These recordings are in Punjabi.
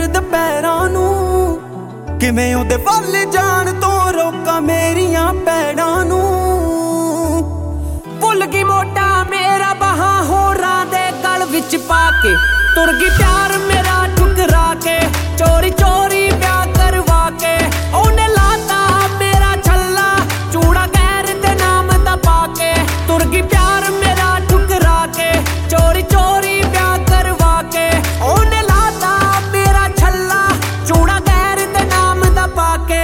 ਦੁਪਹਿਰਾਂ ਨੂੰ ਕਿਵੇਂ ਉਹਦੇ ਵੱਲ ਜਾਣ ਤੋਂ ਰੋਕਾਂ ਮੇਰੀਆਂ ਪੈੜਾਂ ਨੂੰ। ਭੁੱਲ ਗਈ ਮੋਢਾ ਮੇਰਾ ਬਾਹਾਂ ਹੋਰਾਂ ਦੇ ਗਲ ਵਿੱਚ ਪਾ ਕੇ, ਤੁਰ ਗਈ ਪਿਆਰ ਮੇਰਾ ਠੁਕਰਾ ਕੇ, ਚੋਰੀ ਚੋਰੀ ਵਿਆਹ ਕਰਵਾ ਕੇ। ਉਹਨੇ ਲਾਤਾ ਮੇਰਾ ਛੱਲਾ ਚੂੜਾ ਗੈਰ ਦੇ ਨਾਮ ਦਾ ਪਾ ਕੇ, ਤੁਰ ਗਈ ਪਿਆਰ ਮੇਰਾ ਠੁਕਰਾ ਕੇ, ਚੋਰੀ ਚੋਰੀ ਵਿਆਹ ਕਰਵਾ ਕੇ। ਉਹਨੇ ਲਾਤਾ ਮੇਰਾ ਛੱਲਾ ਚੂੜਾ ਗੈਰ ਦੇ ਨਾਮ ਦਾ ਪਾ ਕੇ।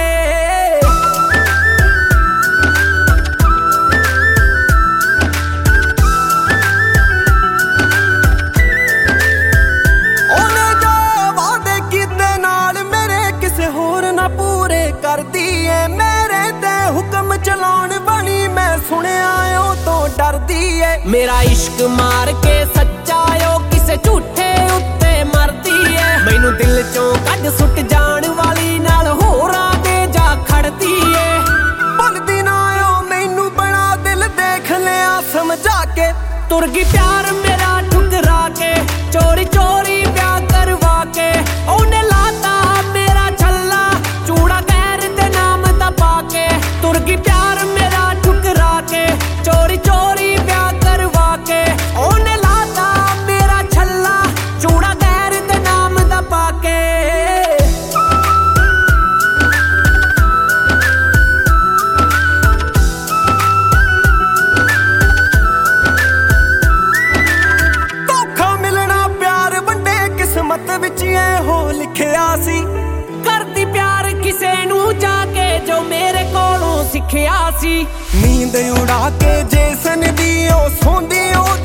ਕਰਦੀ ਏ ਮੇਰੇ ਤੇ ਹੁਕਮ ਚਲਾਉਣ ਬਣੀ, ਮੈਂ ਸੁਣਿਆ ਉਹ ਤੋਂ ਡਰਦੀ ਏ। ਮੇਰਾ ਇਸ਼ਕ ਮਾਰ ਕੇ ਸੱਚਾ ਓ ਕਿਸੇ ਝੂਠੇ ਉੱਤੇ ਮਰਦੀ ਏ। ਮੈਨੂੰ ਦਿਲ ਚੋਂ ਕੱਢ ਸੁੱਟ ਜਾਣ ਵਾਲੀ ਨਾਲ ਹੋਰਾਂ ਦੇ ਜਾ ਖੜਦੀ ਏ। ਭੁੱਲਦੀ ਨਾ ਓ ਮੈਨੂੰ ਬਣਾ ਦਿਲ ਦੇਖ ਲਿਆ ਸਮਝਾ ਕੇ, ਤੁਰ ਗਈ ਪਿਆਰ ਮੇਰਾ ਠੁਕਰਾ ਕੇ, ਚੋਰੀ ਚੋਰੀ ਵਿਆਹ ਕਰਵਾ ਕੇ। ਉਹਨੇ ਲਾਤਾ ਮੇਰਾ ਛੱਲਾ ਚੂੜਾ ਗੈਰ ਦੇ ਨਾਮ ਦਾ ਪਾ ਕੇ, ਤੁਰ ਗਈ ਪਿਆਰ ਮੇਰਾ ਠੁਕਰਾ ਕੇ, ਚੋਰੀ ਚੋਰੀ ਵਿਆਹ ਕਰਵਾ ਕੇ। ਉਹਨੇ ਲਾਤਾ ਮੇਰਾ ਛੱਲਾ ਚੂੜਾ ਗੈਰ ਦੇ ਨਾਮ ਦਾ ਪਾ ਕੇ। ਕਿਸਮਤ ਵਿੱਚ ਇਹੋ ਲਿਖਿਆ ਸੀ, ਕਰਦੀ ਪਿਆਰ ਕਿਸੇ ਨੂੰ ਜਾ ਕੇ ਜੋ ਮੇਰੇ ਕੋਲੋਂ ਸਿੱਖਿਆ ਸੀ। ਨੀਂਦ ਉਡਾ ਕੇ ਜੇਸਨ ਦੀ ਉਹ ਸੌਂਦੀ ਉਹ